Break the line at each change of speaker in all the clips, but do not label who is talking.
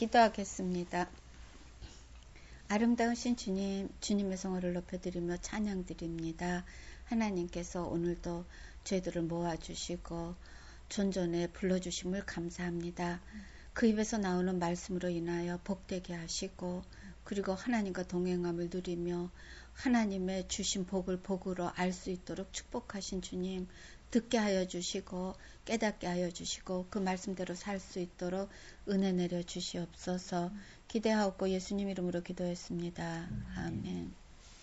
기도하겠습니다. 아름다우신 주님, 주님의 성호를 높여드리며 찬양드립니다. 하나님께서 오늘도 저희들을 모아주시고 존전에 불러주심을 감사합니다. 그 입에서 나오는 말씀으로 인하여 복되게 하시고 그리고 하나님과 동행함을 누리며 하나님의 주신 복을 복으로 알 수 있도록 축복하신 주님, 듣게 하여 주시고 깨닫게 하여 주시고 그 말씀대로 살 수 있도록 은혜 내려 주시옵소서. 기대하옵고 예수님 이름으로 기도했습니다. 아멘.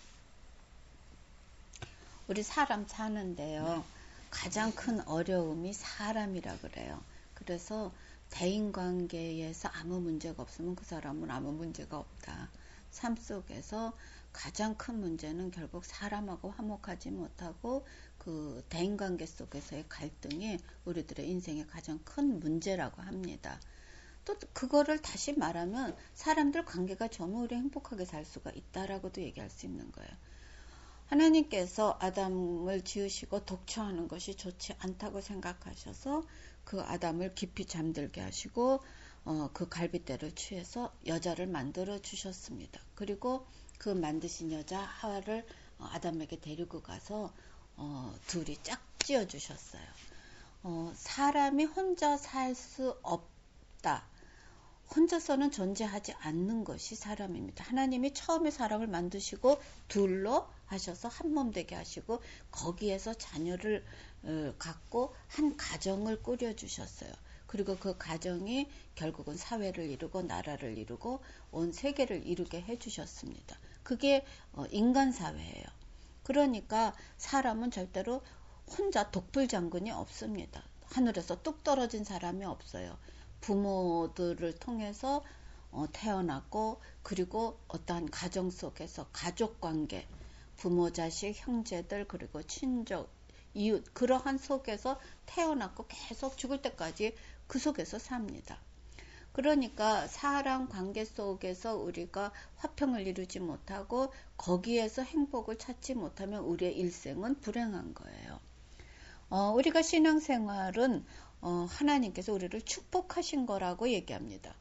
우리 사람 사는데요, 가장 큰 어려움이 사람이라 그래요. 그래서 대인관계에서 아무 문제가 없으면 그 사람은 아무 문제가 없다. 삶 속에서 가장 큰 문제는 결국 사람하고 화목하지 못하고 그 대인관계 속에서의 갈등이 우리들의 인생의 가장 큰 문제라고 합니다. 또 그거를 다시 말하면 사람들 관계가 좋으면 우리 행복하게 살 수가 있다라고도 얘기할 수 있는 거예요. 하나님께서 아담을 지으시고 독처하는 것이 좋지 않다고 생각하셔서 그 아담을 깊이 잠들게 하시고 그 갈빗대를 취해서 여자를 만들어 주셨습니다. 그리고 그 만드신 여자 하와를 아담에게 데리고 가서 둘이 짝지어 주셨어요. 사람이 혼자 살 수 없다. 혼자서는 존재하지 않는 것이 사람입니다. 하나님이 처음에 사람을 만드시고 둘로 하셔서 한 몸 되게 하시고 거기에서 자녀를 갖고 한 가정을 꾸려주셨어요. 그리고 그 가정이 결국은 사회를 이루고 나라를 이루고 온 세계를 이루게 해주셨습니다. 그게 인간 사회예요. 그러니까 사람은 절대로 혼자 독불장군이 없습니다. 하늘에서 뚝 떨어진 사람이 없어요. 부모들을 통해서 태어났고 그리고 어떠한 가정 속에서 가족관계, 부모, 자식, 형제들 그리고 친족, 이웃 그러한 속에서 태어났고 계속 죽을 때까지 그 속에서 삽니다. 그러니까 사람 관계 속에서 우리가 화평을 이루지 못하고 거기에서 행복을 찾지 못하면 우리의 일생은 불행한 거예요. 우리가 신앙생활은 하나님께서 우리를 축복하신 거라고 얘기합니다.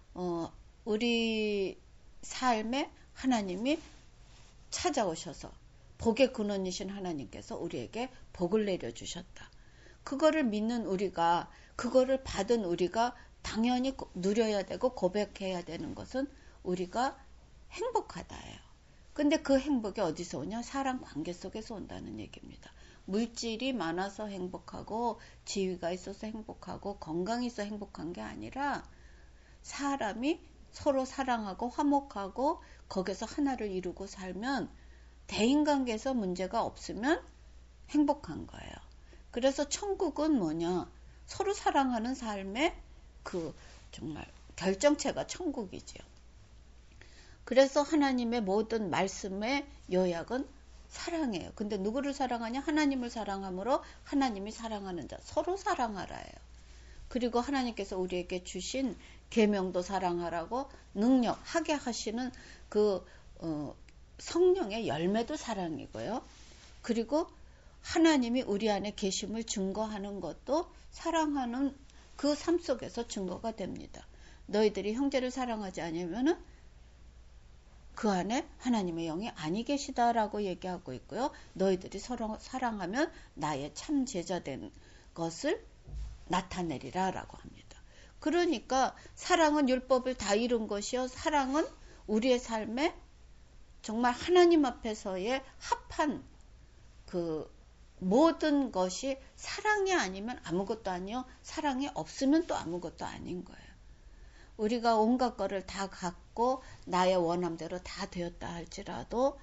우리 삶에 하나님이 찾아오셔서 복의 근원이신 하나님께서 우리에게 복을 내려주셨다. 그거를 믿는 우리가, 그거를 받은 우리가 당연히 누려야 되고 고백해야 되는 것은 우리가 행복하다예요. 근데 그 행복이 어디서 오냐? 사람 관계 속에서 온다는 얘기입니다. 물질이 많아서 행복하고 지위가 있어서 행복하고 건강이 있어 행복한 게 아니라 사람이 서로 사랑하고 화목하고 거기서 하나를 이루고 살면 대인관계에서 문제가 없으면 행복한 거예요. 그래서 천국은 뭐냐? 서로 사랑하는 삶의 그 정말 결정체가 천국이지요. 그래서 하나님의 모든 말씀의 요약은 사랑해요. 근데 누구를 사랑하냐? 하나님을 사랑함으로 하나님이 사랑하는 자, 서로 사랑하라예요. 그리고 하나님께서 우리에게 주신 계명도 사랑하라고 능력, 하게 하시는 그 성령의 열매도 사랑이고요. 그리고 하나님이 우리 안에 계심을 증거하는 것도 사랑하는 그 삶 속에서 증거가 됩니다. 너희들이 형제를 사랑하지 않으면은 그 안에 하나님의 영이 아니 계시다라고 얘기하고 있고요. 너희들이 서로 사랑하면 나의 참 제자된 것을 나타내리라 라고 합니다. 그러니까 사랑은 율법을 다 이룬 것이요. 사랑은 우리의 삶에 정말 하나님 앞에서의 합한 그 모든 것이 사랑이 아니면 아무것도 아니요. 사랑이 없으면 또 아무것도 아닌 거예요. 우리가 온갖 거를 다 갖고 나의 원함대로 다 되었다 할지라도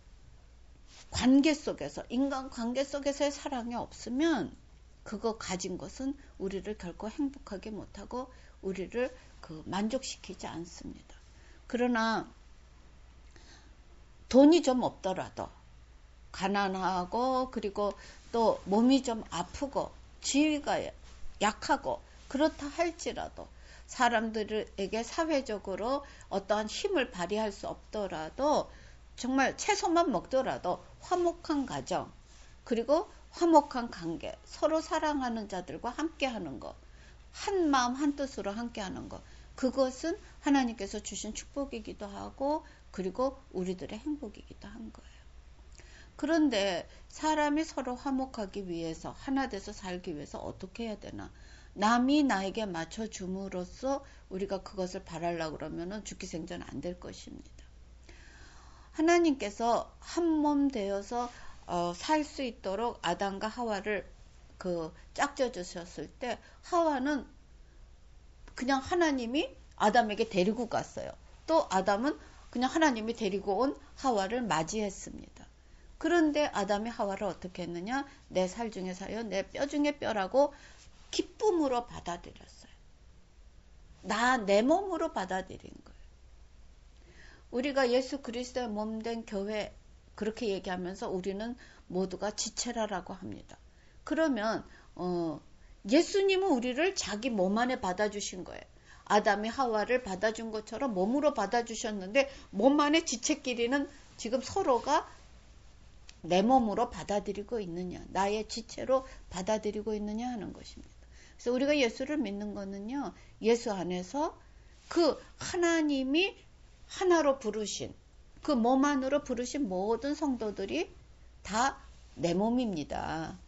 관계 속에서, 인간 관계 속에서의 사랑이 없으면 그거 가진 것은 우리를 결코 행복하게 못하고 우리를 만족시키지 않습니다. 그러나 돈이 좀 없더라도 가난하고 그리고 또 몸이 좀 아프고 지위가 약하고 그렇다 할지라도 사람들에게 사회적으로 어떠한 힘을 발휘할 수 없더라도 정말 채소만 먹더라도 화목한 가정 그리고 화목한 관계 서로 사랑하는 자들과 함께하는 것 한 마음 한 뜻으로 함께하는 것 그것은 하나님께서 주신 축복이기도 하고 그리고 우리들의 행복이기도 한 거예요. 그런데 사람이 서로 화목하기 위해서 하나 돼서 살기 위해서 어떻게 해야 되나? 남이 나에게 맞춰줌으로써 우리가 그것을 바라려고 그러면 죽기생전 안 될 것입니다. 하나님께서 한 몸 되어서 살 수 있도록 아담과 하와를 짝져 주셨을 때 하와는 그냥 하나님이 아담에게 데리고 갔어요. 또 아담은 그냥 하나님이 데리고 온 하와를 맞이했습니다. 그런데 아담이 하와를 어떻게 했느냐? 내 살 중에 살여 내 뼈 중에 뼈라고 기쁨으로 받아들였어요. 내 몸으로 받아들인 거예요. 우리가 예수 그리스도의 몸된 교회 그렇게 얘기하면서 우리는 모두가 지체라라고 합니다. 그러면 예수님은 우리를 자기 몸 안에 받아주신 거예요. 아담이 하와를 받아준 것처럼 몸으로 받아주셨는데 몸 안에 지체끼리는 지금 서로가 내 몸으로 받아들이고 있느냐, 나의 지체로 받아들이고 있느냐 하는 것입니다. 그래서 우리가 예수를 믿는 거는요, 예수 안에서 그 하나님이 하나로 부르신, 그 몸 안으로 부르신 모든 성도들이 다 내 몸입니다.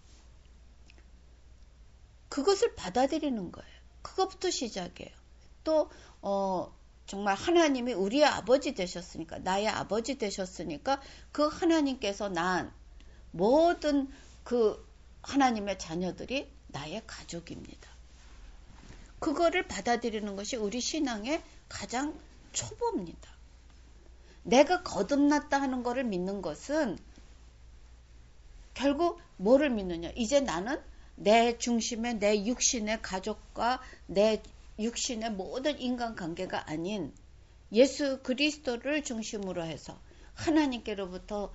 그것을 받아들이는 거예요. 그것부터 시작이에요. 또 정말 하나님이 우리의 아버지 되셨으니까, 나의 아버지 되셨으니까 그 하나님께서 낳은 모든 그 하나님의 자녀들이 나의 가족입니다. 그거를 받아들이는 것이 우리 신앙의 가장 초보입니다. 내가 거듭났다 하는 것을 믿는 것은 결국 뭐를 믿느냐? 이제 나는 내 중심의 내 육신의 가족과 내 육신의 모든 인간관계가 아닌 예수 그리스도를 중심으로 해서 하나님께로부터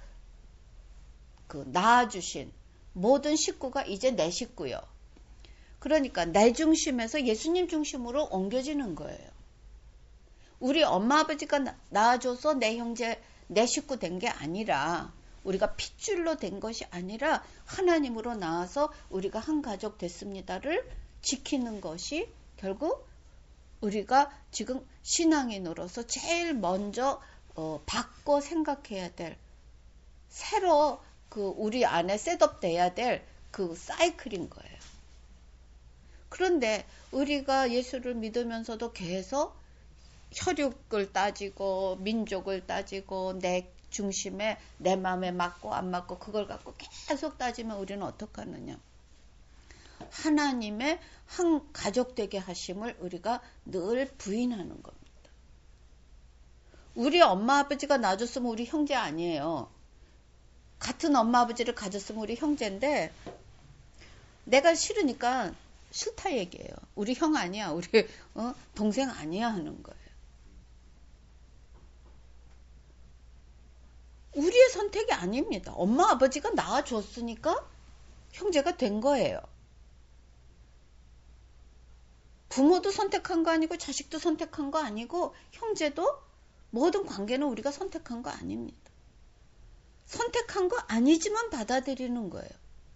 낳아주신 모든 식구가 이제 내 식구요. 그러니까 내 중심에서 예수님 중심으로 옮겨지는 거예요. 우리 엄마 아버지가 낳아줘서 내 형제, 내 식구 된 게 아니라 우리가 핏줄로 된 것이 아니라 하나님으로 나와서 우리가 한 가족 됐습니다를 지키는 것이 결국 우리가 지금 신앙인으로서 제일 먼저 바꿔 생각해야 될 새로 우리 안에 셋업돼야 될 그 사이클인 거예요. 그런데 우리가 예수를 믿으면서도 계속 혈육을 따지고 민족을 따지고 내 중심에 내 마음에 맞고 안 맞고 그걸 갖고 계속 따지면 우리는 어떻게 하느냐. 하나님의 한 가족 되게 하심을 우리가 늘 부인하는 겁니다. 우리 엄마 아버지가 낳아줬으면 우리 형제 아니에요. 같은 엄마 아버지를 가졌으면 우리 형제인데 내가 싫으니까 싫다 얘기해요. 우리 형 아니야. 우리 동생 아니야 하는 거예요. 우리의 선택이 아닙니다. 엄마 아버지가 낳아줬으니까 형제가 된 거예요. 부모도 선택한 거 아니고 자식도 선택한 거 아니고 형제도 모든 관계는 우리가 선택한 거 아닙니다. 선택한 거 아니지만 받아들이는 거예요.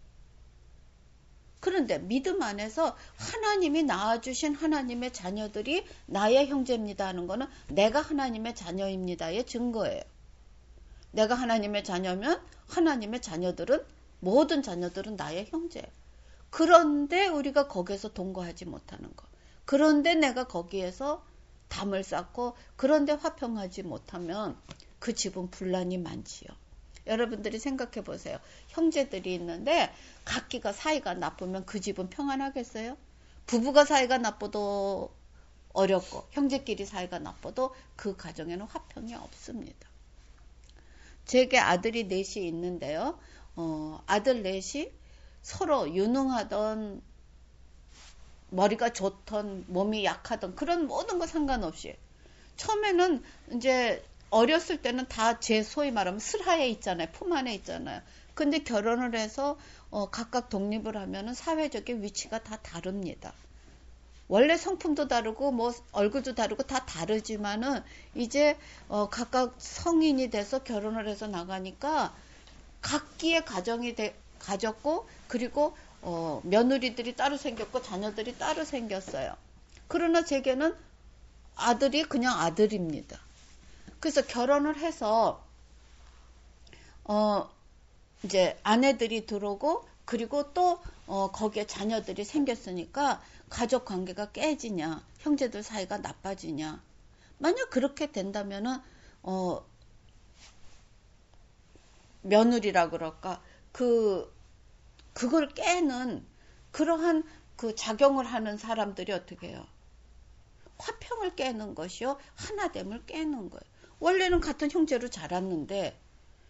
그런데 믿음 안에서 하나님이 낳아주신 하나님의 자녀들이 나의 형제입니다 하는 거는 내가 하나님의 자녀입니다의 증거예요. 내가 하나님의 자녀면 하나님의 자녀들은 모든 자녀들은 나의 형제예요. 그런데 우리가 거기에서 동거하지 못하는 거. 그런데 내가 거기에서 담을 쌓고 그런데 화평하지 못하면 그 집은 분란이 많지요. 여러분들이 생각해 보세요. 형제들이 있는데 각기가 사이가 나쁘면 그 집은 평안하겠어요? 부부가 사이가 나빠도 어렵고 형제끼리 사이가 나빠도 그 가정에는 화평이 없습니다. 제게 아들이 넷이 있는데요. 아들 넷이 서로 유능하던 머리가 좋던 몸이 약하던 그런 모든 거 상관없이 처음에는 이제 어렸을 때는 다 제 소위 말하면 슬하에 있잖아요. 품 안에 있잖아요. 근데 결혼을 해서 각각 독립을 하면은 사회적인 위치가 다 다릅니다. 원래 성품도 다르고 뭐 얼굴도 다르고 다 다르지만은 이제 각각 성인이 돼서 결혼을 해서 나가니까 각기의 가정이 가졌고 그리고 며느리들이 따로 생겼고 자녀들이 따로 생겼어요. 그러나 제게는 아들이 그냥 아들입니다. 그래서 결혼을 해서 이제 아내들이 들어오고 그리고 또 거기에 자녀들이 생겼으니까 가족 관계가 깨지냐, 형제들 사이가 나빠지냐. 만약 그렇게 된다면은 며느리라 그럴까 그걸 깨는 그러한 그 작용을 하는 사람들이 어떻게 해요? 화평을 깨는 것이요, 하나됨을 깨는 거예요. 원래는 같은 형제로 자랐는데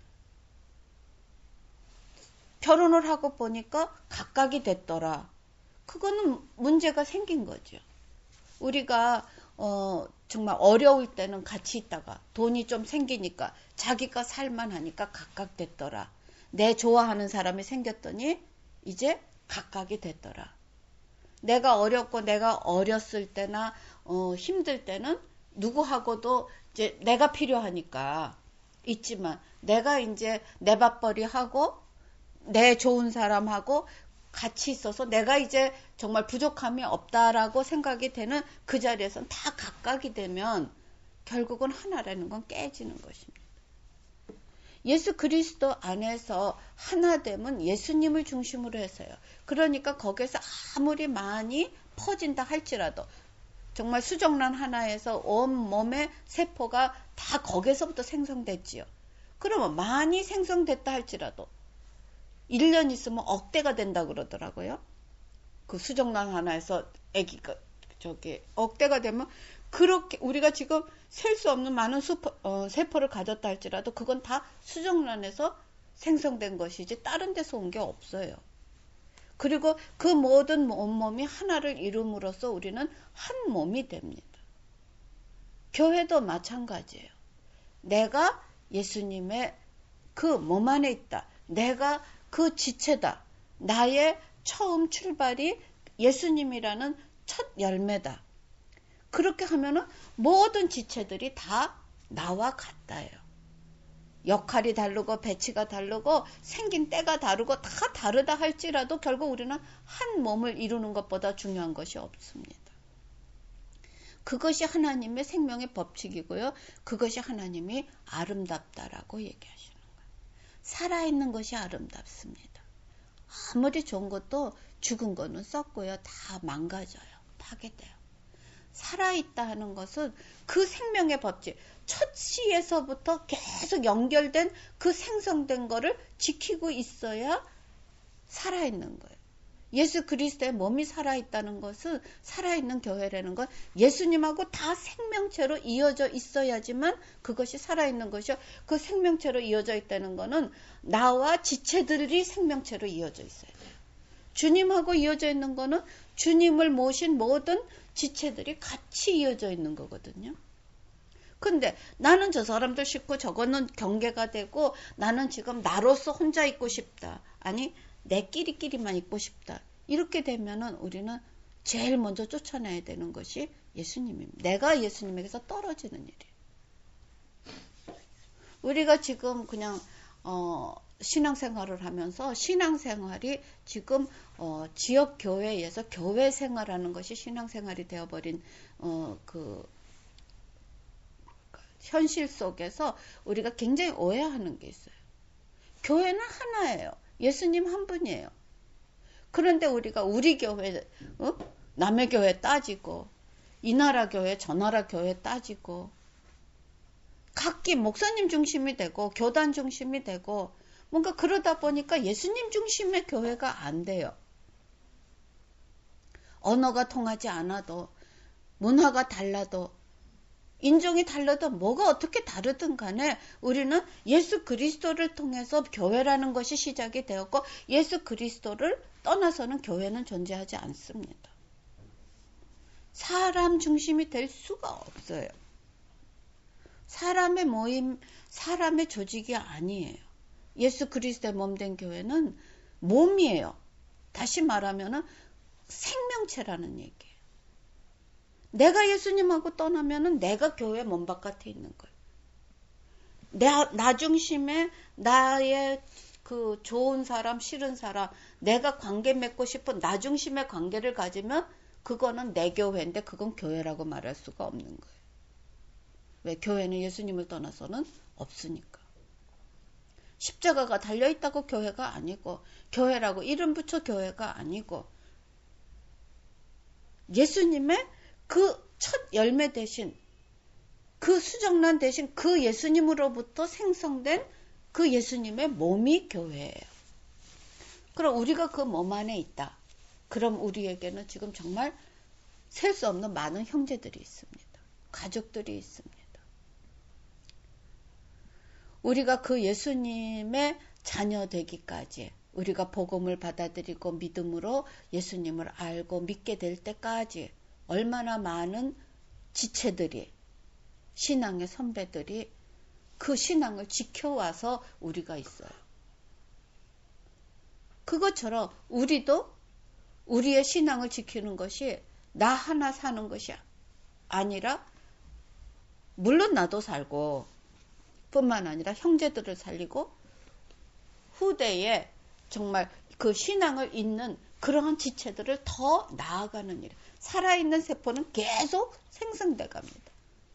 결혼을 하고 보니까 각각이 됐더라. 그거는 문제가 생긴 거죠. 우리가 정말 어려울 때는 같이 있다가 돈이 좀 생기니까 자기가 살만하니까 각각 됐더라. 내 좋아하는 사람이 생겼더니 이제 각각이 됐더라. 내가 어렵고 내가 어렸을 때나 힘들 때는 누구하고도 이제 내가 필요하니까 있지만 내가 이제 내 밥벌이 하고 내 좋은 사람하고 같이 있어서 내가 이제 정말 부족함이 없다라고 생각이 되는 그 자리에서는 다 각각이 되면 결국은 하나라는 건 깨지는 것입니다. 예수 그리스도 안에서 하나됨은 예수님을 중심으로 해서요. 그러니까 거기에서 아무리 많이 퍼진다 할지라도 정말 수정란 하나에서 온 몸의 세포가 다 거기서부터 생성됐지요. 그러면 많이 생성됐다 할지라도 1년 있으면 억대가 된다 그러더라고요. 그 수정란 하나에서 아기가 억대가 되면 그렇게 우리가 지금 셀 수 없는 많은 세포를 가졌다 할지라도 그건 다 수정란에서 생성된 것이지 다른 데서 온 게 없어요. 그리고 그 모든 온몸이 하나를 이룸으로써 우리는 한 몸이 됩니다. 교회도 마찬가지예요. 내가 예수님의 그 몸 안에 있다. 내가 그 지체다. 나의 처음 출발이 예수님이라는 첫 열매다. 그렇게 하면은 모든 지체들이 다 나와 같다예요. 역할이 다르고 배치가 다르고 생긴 때가 다르고 다 다르다 할지라도 결국 우리는 한 몸을 이루는 것보다 중요한 것이 없습니다. 그것이 하나님의 생명의 법칙이고요. 그것이 하나님이 아름답다라고 얘기하시는 거예요. 살아있는 것이 아름답습니다. 아무리 좋은 것도 죽은 거는 썩고요. 다 망가져요. 파괴돼요. 살아있다 하는 것은 그 생명의 법칙, 첫 시에서부터 계속 연결된 그 생성된 거를 지키고 있어야 살아있는 거예요. 예수 그리스도의 몸이 살아있다는 것은 살아있는 교회라는 건 예수님하고 다 생명체로 이어져 있어야지만 그것이 살아있는 것이요. 그 생명체로 이어져 있다는 거는 나와 지체들이 생명체로 이어져 있어야 돼요. 주님하고 이어져 있는 거는 주님을 모신 모든 지체들이 같이 이어져 있는 거거든요. 근데 나는 저 사람들 싫고 저거는 경계가 되고 나는 지금 나로서 혼자 있고 싶다. 아니 내 끼리끼리만 있고 싶다. 이렇게 되면은 우리는 제일 먼저 쫓아내야 되는 것이 예수님입니다. 내가 예수님에게서 떨어지는 일이에요. 우리가 지금 그냥 신앙생활을 하면서 신앙생활이 지금 지역 교회에서 교회 생활하는 것이 신앙생활이 되어버린 그 현실 속에서 우리가 굉장히 오해하는 게 있어요. 교회는 하나예요. 예수님 한 분이에요. 그런데 우리가 우리 교회, 남의 교회 따지고 이 나라 교회, 저 나라 교회 따지고 각기 목사님 중심이 되고 교단 중심이 되고 뭔가 그러다 보니까 예수님 중심의 교회가 안 돼요. 언어가 통하지 않아도 문화가 달라도 인종이 달라도 뭐가 어떻게 다르든 간에 우리는 예수 그리스도를 통해서 교회라는 것이 시작이 되었고 예수 그리스도를 떠나서는 교회는 존재하지 않습니다. 사람 중심이 될 수가 없어요. 사람의 모임, 사람의 조직이 아니에요. 예수 그리스도의 몸된 교회는 몸이에요. 다시 말하면은 생명체라는 얘기예요. 내가 예수님하고 떠나면은 내가 교회 몸 바깥에 있는 거예요. 나 중심에 나의 그 좋은 사람, 싫은 사람, 내가 관계 맺고 싶은 나 중심의 관계를 가지면 그거는 내 교회인데 그건 교회라고 말할 수가 없는 거예요. 왜? 교회는 예수님을 떠나서는 없으니까. 십자가가 달려있다고 교회가 아니고, 교회라고 이름 붙여 교회가 아니고, 예수님의 그 첫 열매 대신, 그 수정란 대신 그 예수님으로부터 생성된 그 예수님의 몸이 교회예요. 그럼 우리가 그 몸 안에 있다. 그럼 우리에게는 지금 정말 셀 수 없는 많은 형제들이 있습니다. 가족들이 있습니다. 우리가 그 예수님의 자녀 되기까지, 우리가 복음을 받아들이고 믿음으로 예수님을 알고 믿게 될 때까지 얼마나 많은 지체들이, 신앙의 선배들이 그 신앙을 지켜와서 우리가 있어요. 그것처럼 우리도 우리의 신앙을 지키는 것이 나 하나 사는 것이 아니라, 물론 나도 살고 뿐만 아니라 형제들을 살리고 후대에 정말 그 신앙을 잇는 그러한 지체들을 더 나아가는 일. 살아있는 세포는 계속 생성돼 갑니다.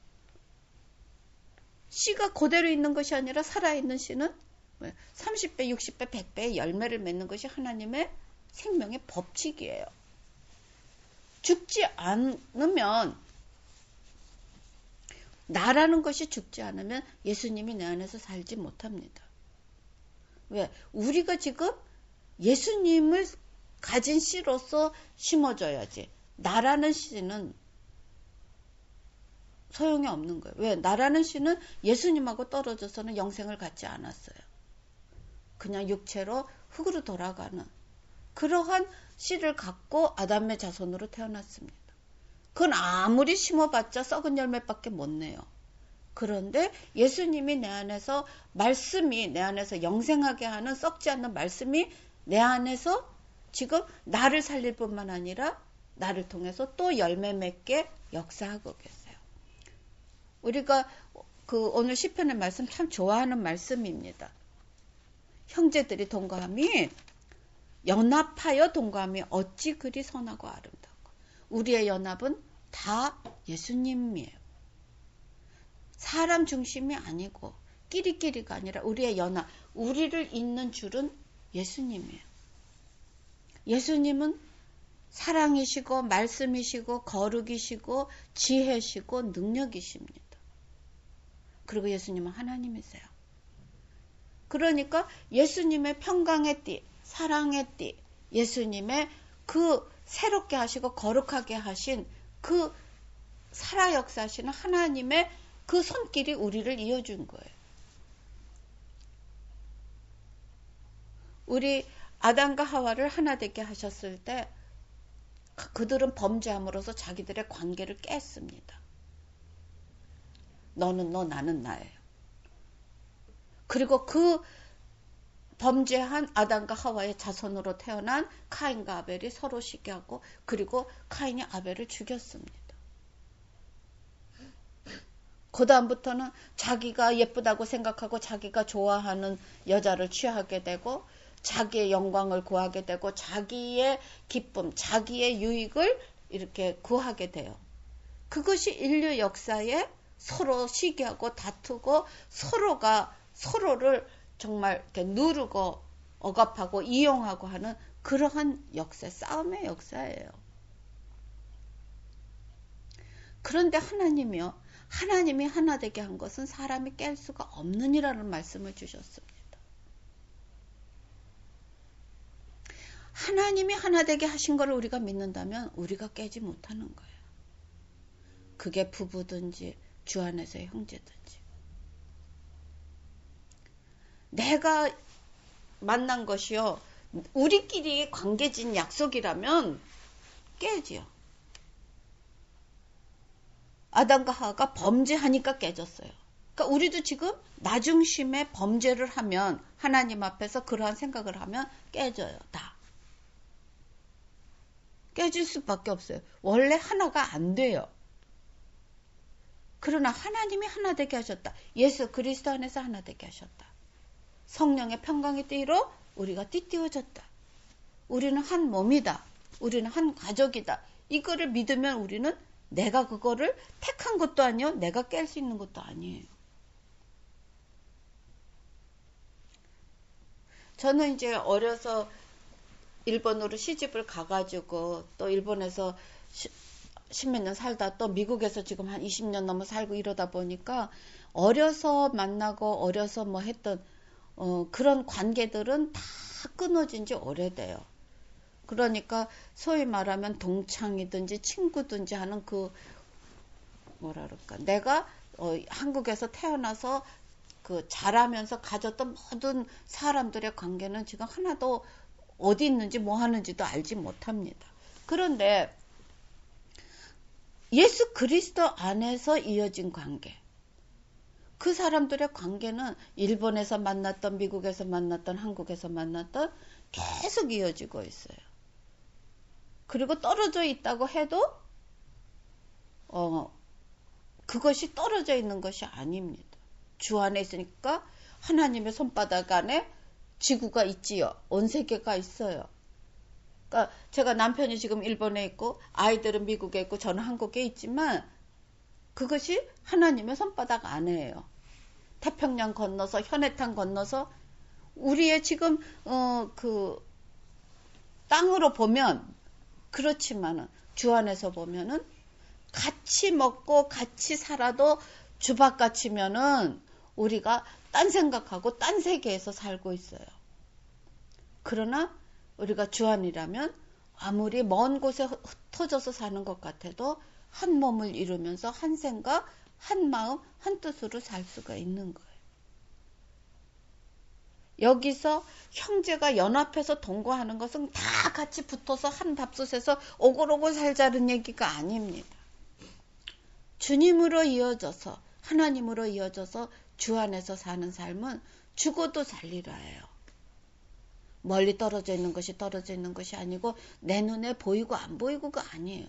씨가 그대로 있는 것이 아니라 살아있는 씨는 30배, 60배, 100배의 열매를 맺는 것이 하나님의 생명의 법칙이에요. 죽지 않으면, 나라는 것이 죽지 않으면 예수님이 내 안에서 살지 못합니다. 왜? 우리가 지금 예수님을 가진 씨로서 심어줘야지. 나라는 씨는 소용이 없는 거예요. 왜? 나라는 씨는 예수님하고 떨어져서는 영생을 갖지 않았어요. 그냥 육체로 흙으로 돌아가는 그러한 씨를 갖고 아담의 자손으로 태어났습니다. 그건 아무리 심어봤자 썩은 열매밖에 못 내요. 그런데 예수님이 내 안에서, 말씀이 내 안에서 영생하게 하는 썩지 않는 말씀이 내 안에서 지금 나를 살릴 뿐만 아니라 나를 통해서 또 열매 맺게 역사하고 계세요. 우리가 오늘 시편의 말씀 참 좋아하는 말씀입니다. 형제들이 동거함이, 연합하여 동거함이 어찌 그리 선하고 아름답고. 우리의 연합은 다 예수님이에요. 사람 중심이 아니고 끼리끼리가 아니라 우리의 연합, 우리를 잇는 줄은 예수님이에요. 예수님은 사랑이시고 말씀이시고 거룩이시고 지혜시고 능력이십니다. 그리고 예수님은 하나님이세요. 그러니까 예수님의 평강의 띠, 사랑의 띠, 예수님의 그 새롭게 하시고 거룩하게 하신 그 살아 역사하시는 하나님의 그 손길이 우리를 이어준 거예요. 우리 아담과 하와를 하나 되게 하셨을 때 그들은 범죄함으로써 자기들의 관계를 깼습니다. 너는 너, 나는 나예요. 그리고 그 범죄한 아담과 하와의 자손으로 태어난 카인과 아벨이 서로 시기하고, 그리고 카인이 아벨을 죽였습니다. 그 다음부터는 자기가 예쁘다고 생각하고 자기가 좋아하는 여자를 취하게 되고, 자기의 영광을 구하게 되고, 자기의 기쁨, 자기의 유익을 이렇게 구하게 돼요. 그것이 인류 역사에 서로 시기하고 다투고 서로가 서로를 정말 이렇게 누르고 억압하고 이용하고 하는 그러한 역사, 싸움의 역사예요. 그런데 하나님이요, 하나님이 하나 되게 한 것은 사람이 깰 수가 없느니라는 말씀을 주셨습니다. 하나님이 하나 되게 하신 것을 우리가 믿는다면 우리가 깨지 못하는 거예요. 그게 부부든지 주 안에서의 형제든지. 내가 만난 것이요, 우리끼리 관계진 약속이라면 깨지요. 아담과 하와가 범죄하니까 깨졌어요. 그러니까 우리도 지금 나 중심의 범죄를 하면, 하나님 앞에서 그러한 생각을 하면 깨져요. 다. 깨질 수밖에 없어요. 원래 하나가 안 돼요. 그러나 하나님이 하나 되게 하셨다. 예수 그리스도 안에서 하나 되게 하셨다. 성령의 평강의 띠로 우리가 띠띠워졌다. 우리는 한 몸이다. 우리는 한 가족이다. 이거를 믿으면 우리는 내가 그거를 택한 것도 아니요. 내가 깰 수 있는 것도 아니에요. 저는 이제 어려서 일본으로 시집을 가가지고 또 일본에서 십몇 년 살다 또 미국에서 지금 한 20년 넘어 살고 이러다 보니까 어려서 만나고 어려서 뭐 했던 그런 관계들은 다 끊어진 지 오래돼요. 그러니까 소위 말하면 동창이든지 친구든지 하는 그 뭐라 그럴까 내가 한국에서 태어나서 그 자라면서 가졌던 모든 사람들의 관계는 지금 하나도 어디 있는지 뭐 하는지도 알지 못합니다. 그런데 예수 그리스도 안에서 이어진 관계, 그 사람들의 관계는 일본에서 만났던, 미국에서 만났던, 한국에서 만났던 계속 이어지고 있어요. 그리고 떨어져 있다고 해도 그것이 떨어져 있는 것이 아닙니다. 주 안에 있으니까 하나님의 손바닥 안에 지구가 있지요. 온 세계가 있어요. 그러니까 제가 남편이 지금 일본에 있고 아이들은 미국에 있고 저는 한국에 있지만 그것이 하나님의 손바닥 안에예요. 태평양 건너서 현해탄 건너서 우리의 지금 그 땅으로 보면 그렇지만은 주 안에서 보면은 같이 먹고 같이 살아도 주박같이면은 우리가 딴 생각하고 딴 세계에서 살고 있어요. 그러나 우리가 주 안이라면 아무리 먼 곳에 흩어져서 사는 것 같아도 한 몸을 이루면서 한 생각, 한 마음, 한 뜻으로 살 수가 있는 거예요. 여기서 형제가 연합해서 동거하는 것은 다 같이 붙어서 한 밥솥에서 오골오골 살자는 얘기가 아닙니다. 주님으로 이어져서 하나님으로 이어져서 주 안에서 사는 삶은 죽어도 살리라예요. 멀리 떨어져 있는 것이 아니고 내 눈에 보이고 안 보이고가 아니에요.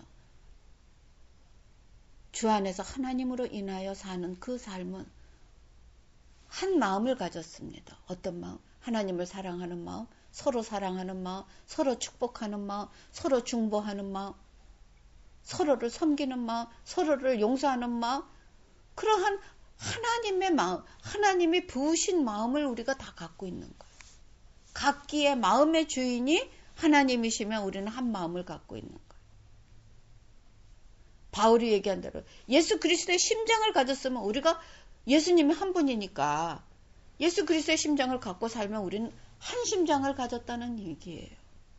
주 안에서 하나님으로 인하여 사는 그 삶은 한 마음을 가졌습니다. 어떤 마음? 하나님을 사랑하는 마음, 서로 사랑하는 마음, 서로 축복하는 마음, 서로 중보하는 마음, 서로를 섬기는 마음, 서로를 용서하는 마음, 그러한 하나님의 마음, 하나님이 부으신 마음을 우리가 다 갖고 있는 거예요. 각기의 마음의 주인이 하나님이시면 우리는 한 마음을 갖고 있는 거예요. 바울이 얘기한 대로 예수 그리스도의 심장을 가졌으면 우리가 예수님이 한 분이니까 예수 그리스도의 심장을 갖고 살면 우리는 한 심장을 가졌다는 얘기예요.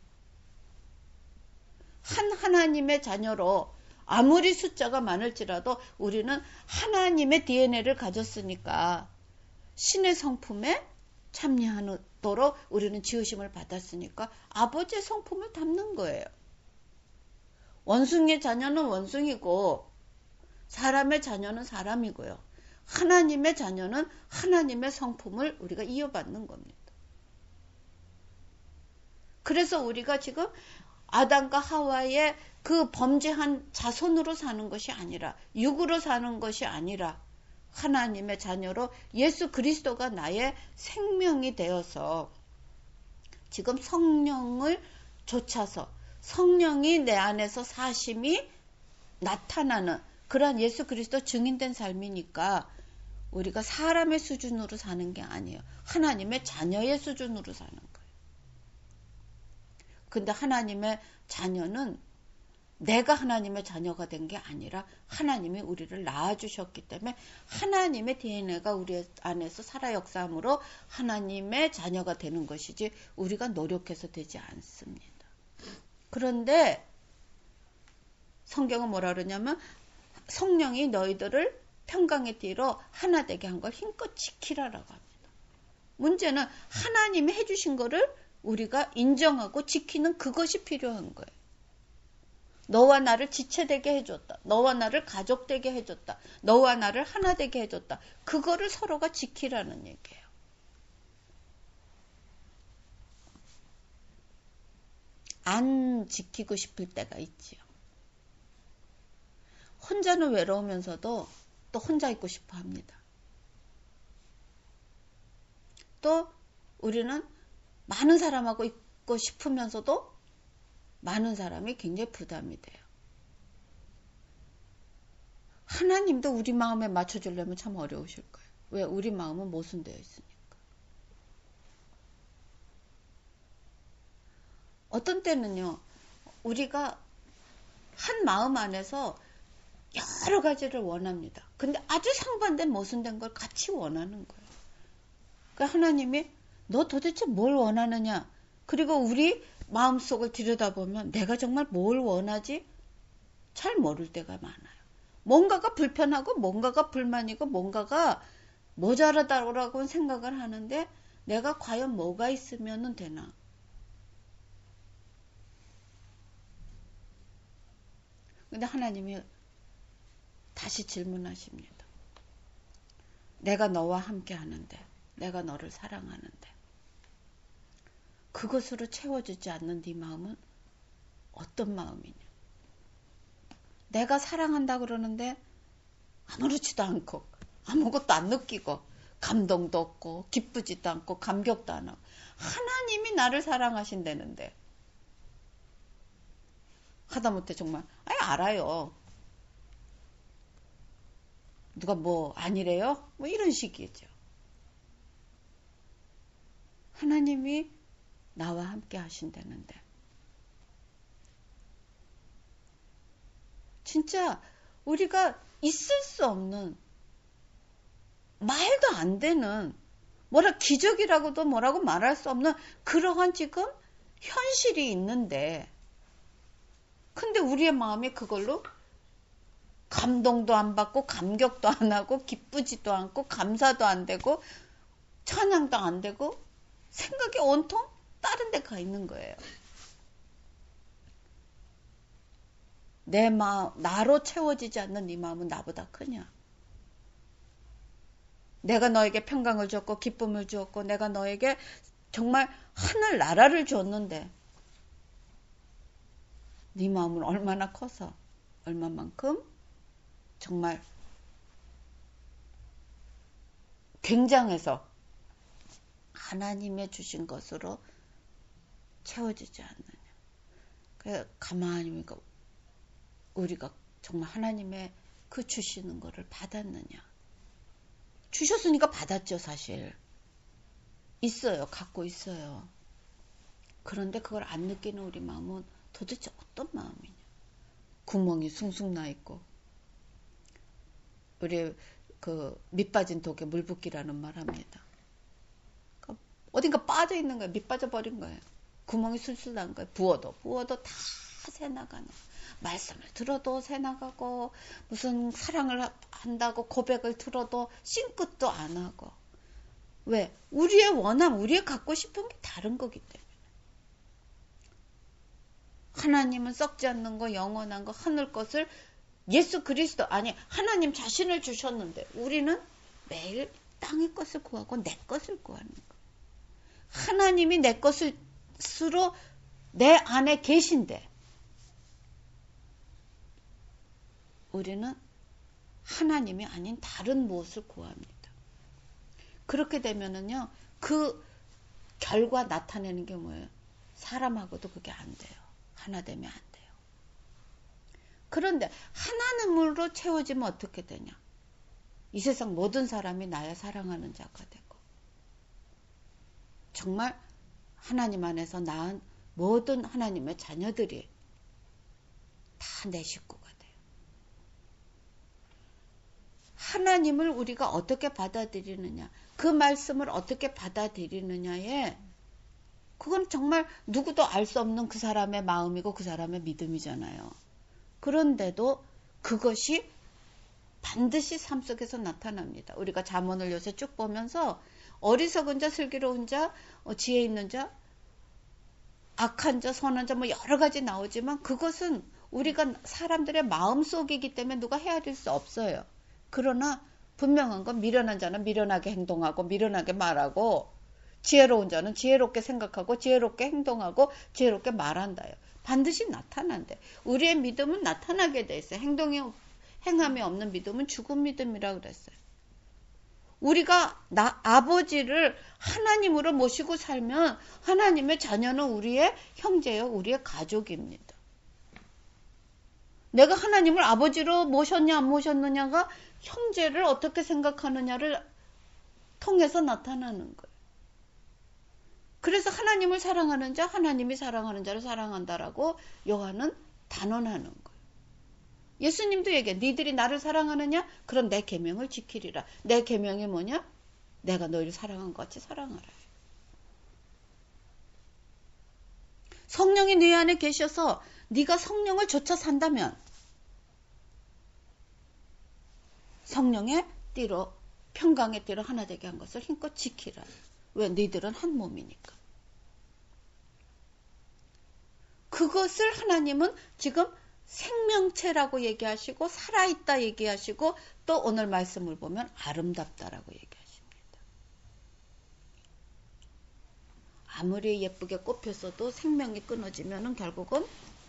한 하나님의 자녀로 아무리 숫자가 많을지라도 우리는 하나님의 DNA를 가졌으니까 신의 성품에 참여하도록 우리는 지으심을 받았으니까 아버지의 성품을 담는 거예요. 원숭이의 자녀는 원숭이고 사람의 자녀는 사람이고요. 하나님의 자녀는 하나님의 성품을 우리가 이어받는 겁니다. 그래서 우리가 지금 아담과 하와의 그 범죄한 자손으로 사는 것이 아니라 육으로 사는 것이 아니라 하나님의 자녀로 예수 그리스도가 나의 생명이 되어서 지금 성령을 좇아서 성령이 내 안에서 사심이 나타나는 그러한 예수 그리스도 증인된 삶이니까 우리가 사람의 수준으로 사는 게 아니에요. 하나님의 자녀의 수준으로 사는 거예요. 근데 하나님의 자녀는 내가 하나님의 자녀가 된 게 아니라 하나님이 우리를 낳아주셨기 때문에 하나님의 DNA가 우리 안에서 살아 역사함으로 하나님의 자녀가 되는 것이지 우리가 노력해서 되지 않습니다. 그런데 성경은 뭐라 그러냐면 성령이 너희들을 평강의 띠로 하나 되게 한 걸 힘껏 지키라라고 합니다. 문제는 하나님이 해주신 거를 우리가 인정하고 지키는 그것이 필요한 거예요. 너와 나를 지체되게 해줬다. 너와 나를 가족되게 해줬다. 너와 나를 하나 되게 해줬다. 그거를 서로가 지키라는 얘기예요. 안 지키고 싶을 때가 있지요. 혼자는 외로우면서도 또 혼자 있고 싶어 합니다. 또 우리는 많은 사람하고 있고 싶으면서도 많은 사람이 굉장히 부담이 돼요. 하나님도 우리 마음에 맞춰주려면 참 어려우실 거예요. 왜? 우리 마음은 모순되어 있으니까. 어떤 때는요, 우리가 한 마음 안에서 여러 가지를 원합니다. 근데 아주 상반된 모순된 걸 같이 원하는 거예요. 그러니까 하나님이 너 도대체 뭘 원하느냐? 그리고 우리 마음속을 들여다보면 내가 정말 뭘 원하지? 잘 모를 때가 많아요. 뭔가가 불편하고 뭔가가 불만이고 뭔가가 모자라다고 생각을 하는데 내가 과연 뭐가 있으면 되나? 근데 하나님이 다시 질문하십니다. 내가 너와 함께 하는데, 내가 너를 사랑하는데 그것으로 채워지지 않는 네 마음은 어떤 마음이냐? 내가 사랑한다 그러는데 아무렇지도 않고 아무것도 안 느끼고 감동도 없고 기쁘지도 않고 감격도 안 하고 하나님이 나를 사랑하신다는데 하다못해 정말 알아요. 누가 뭐 아니래요? 뭐 이런 식이죠. 하나님이 나와 함께 하신다는데 진짜 우리가 있을 수 없는 말도 안 되는 뭐라 기적이라고도 뭐라고 말할 수 없는 그러한 지금 현실이 있는데 근데 우리의 마음이 그걸로 감동도 안 받고 감격도 안 하고 기쁘지도 않고 감사도 안 되고 찬양도 안 되고 생각이 온통 다른 데 가 있는 거예요. 내 마음, 나로 채워지지 않는 네 마음은 나보다 크냐? 내가 너에게 평강을 줬고 기쁨을 주었고 내가 너에게 정말 하늘 나라를 줬는데 네 마음은 얼마나 커서 얼마만큼 정말 굉장해서 하나님의 주신 것으로 채워지지 않느냐. 그래서 가만히 우리가 정말 하나님의 그 주시는 거를 받았느냐. 주셨으니까 받았죠, 사실. 있어요. 갖고 있어요. 그런데 그걸 안 느끼는 우리 마음은 도대체 어떤 마음이냐. 구멍이 숭숭 나 있고 우리 그 밑빠진 독에 물 붓기라는 말 합니다. 그러니까 어딘가 빠져 있는 거예요. 밑 빠져 버린 거예요. 구멍이 술술 난 거예요. 부어도 다 새 나가는 거예요. 말씀을 들어도 새 나가고 무슨 사랑을 한다고 고백을 들어도 싱긋도 안 하고 왜? 우리의 원함, 우리의 갖고 싶은 게 다른 거기 때문에. 하나님은 썩지 않는 거, 영원한 거, 하늘 것을 예수 그리스도 아니 하나님 자신을 주셨는데 우리는 매일 땅의 것을 구하고 내 것을 구하는 거. 하나님이 내 것으로 내 안에 계신데 우리는 하나님이 아닌 다른 무엇을 구합니다. 그렇게 되면은요 그 결과 나타내는 게 뭐예요? 사람하고도 그게 안 돼요. 하나 되면 안 돼요. 그런데 하나님으로 채워지면 어떻게 되냐? 이 세상 모든 사람이 나의 사랑하는 자가 되고 정말 하나님 안에서 낳은 모든 하나님의 자녀들이 다 내 식구가 돼요. 하나님을 우리가 어떻게 받아들이느냐, 그 말씀을 어떻게 받아들이느냐에 그건 정말 누구도 알 수 없는 그 사람의 마음이고 그 사람의 믿음이잖아요. 그런데도 그것이 반드시 삶 속에서 나타납니다. 우리가 잠언을 요새 쭉 보면서 어리석은 자, 슬기로운 자, 지혜 있는 자, 악한 자, 선한 자 뭐 여러 가지 나오지만 그것은 우리가 사람들의 마음속이기 때문에 누가 헤아릴 수 없어요. 그러나 분명한 건 미련한 자는 미련하게 행동하고 미련하게 말하고 지혜로운 자는 지혜롭게 생각하고 지혜롭게 행동하고 지혜롭게 말한다요. 반드시 나타난대. 우리의 믿음은 나타나게 돼 있어요. 행함이 없는 믿음은 죽은 믿음이라고 그랬어요. 우리가 아버지를 하나님으로 모시고 살면 하나님의 자녀는 우리의 형제요, 우리의 가족입니다. 내가 하나님을 아버지로 모셨냐 안 모셨느냐가 형제를 어떻게 생각하느냐를 통해서 나타나는 거예요. 그래서 하나님을 사랑하는 자, 하나님이 사랑하는 자를 사랑한다라고 요한은 단언하는 거예요. 예수님도 얘기해. 니들이 나를 사랑하느냐? 그럼 내 계명을 지키리라. 내 계명이 뭐냐? 내가 너희를 사랑한 것 같이 사랑하라. 성령이 네 안에 계셔서 네가 성령을 좇아 산다면 성령의 띠로 평강의 띠로 하나 되게 한 것을 힘껏 지키라. 왜? 너희들은 한 몸이니까. 그것을 하나님은 지금 생명체라고 얘기하시고 살아있다 얘기하시고 또 오늘 말씀을 보면 아름답다라고 얘기하십니다. 아무리 예쁘게 꽃폈어도 생명이 끊어지면 결국은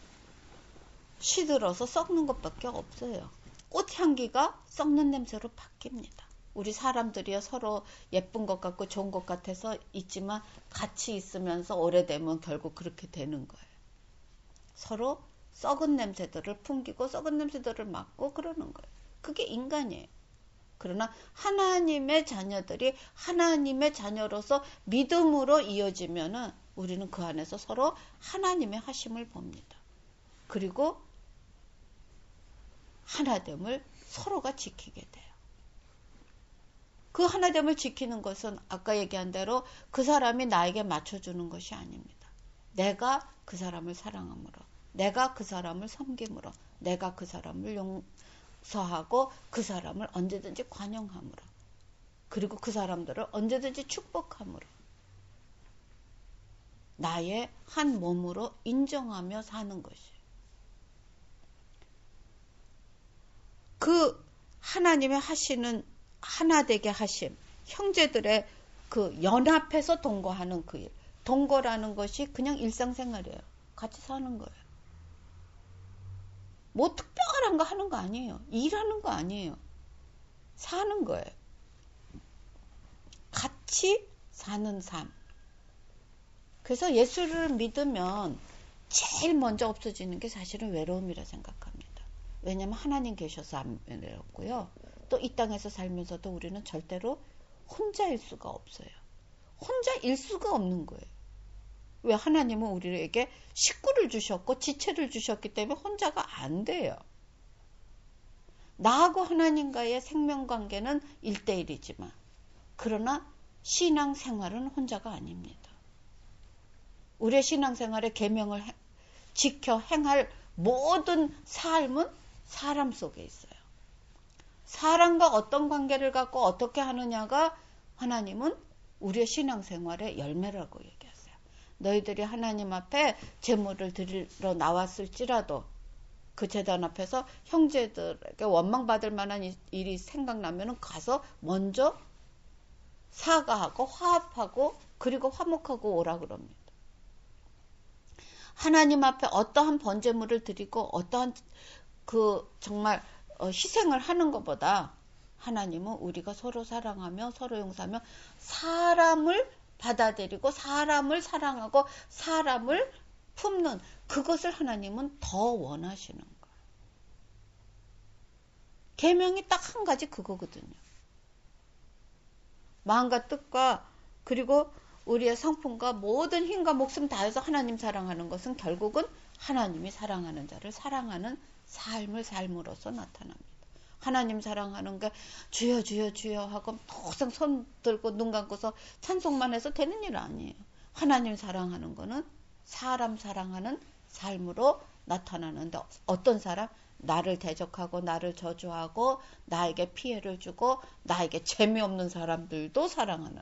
시들어서 썩는 것밖에 없어요. 꽃향기가 썩는 냄새로 바뀝니다. 우리 사람들이요 서로 예쁜 것 같고 좋은 것 같아서 있지만 같이 있으면서 오래되면 결국 그렇게 되는 거예요. 서로 썩은 냄새들을 풍기고 썩은 냄새들을 맡고 그러는 거예요. 그게 인간이에요. 그러나 하나님의 자녀들이 하나님의 자녀로서 믿음으로 이어지면은 우리는 그 안에서 서로 하나님의 하심을 봅니다. 그리고 하나됨을 서로가 지키게 돼요. 그 하나됨을 지키는 것은 아까 얘기한 대로 그 사람이 나에게 맞춰주는 것이 아닙니다. 내가 그 사람을 사랑함으로, 내가 그 사람을 섬김으로, 내가 그 사람을 용서하고 그 사람을 언제든지 관용함으로, 그리고 그 사람들을 언제든지 축복함으로 나의 한 몸으로 인정하며 사는 것이에요. 그 하나님의 하시는 하나 되게 하심, 형제들의 그 연합해서 동거하는 그 일, 동거라는 것이 그냥 일상생활이에요. 같이 사는 거예요. 뭐 특별한 거 하는 거 아니에요. 일하는 거 아니에요. 사는 거예요. 같이 사는 삶. 그래서 예수를 믿으면 제일 먼저 없어지는 게 사실은 외로움이라 생각합니다. 왜냐하면 하나님 계셔서 안 외롭고요. 또 이 땅에서 살면서도 우리는 절대로 혼자일 수가 없어요. 혼자일 수가 없는 거예요. 왜? 하나님은 우리에게 식구를 주셨고 지체를 주셨기 때문에 혼자가 안 돼요. 나하고 하나님과의 생명관계는 1대1이지만 그러나 신앙생활은 혼자가 아닙니다. 우리의 신앙생활의 계명을 지켜 행할 모든 삶은 사람 속에 있어요. 사람과 어떤 관계를 갖고 어떻게 하느냐가 하나님은 우리의 신앙생활의 열매라고 얘기하세요. 너희들이 하나님 앞에 제물을 드리러 나왔을지라도 그 제단 앞에서 형제들에게 원망받을 만한 일이 생각나면 가서 먼저 사과하고 화합하고 그리고 화목하고 오라 그럽니다. 하나님 앞에 어떠한 번제물을 드리고 어떠한 그 정말 희생을 하는 것보다 하나님은 우리가 서로 사랑하며 서로 용서하며 사람을 받아들이고 사람을 사랑하고 사람을 품는 그것을 하나님은 더 원하시는 거예요. 계명이 딱 한 가지 그거거든요. 마음과 뜻과 그리고 우리의 성품과 모든 힘과 목숨 다해서 하나님 사랑하는 것은 결국은 하나님이 사랑하는 자를 사랑하는 삶을 삶으로써 나타납니다. 하나님 사랑하는 게 주여 주여 주여 하고 항상 손 들고 눈 감고서 찬송만 해서 되는 일 아니에요. 하나님 사랑하는 거는 사람 사랑하는 삶으로 나타나는데 어떤 사람? 나를 대적하고 나를 저주하고 나에게 피해를 주고 나에게 재미없는 사람들도 사랑하는.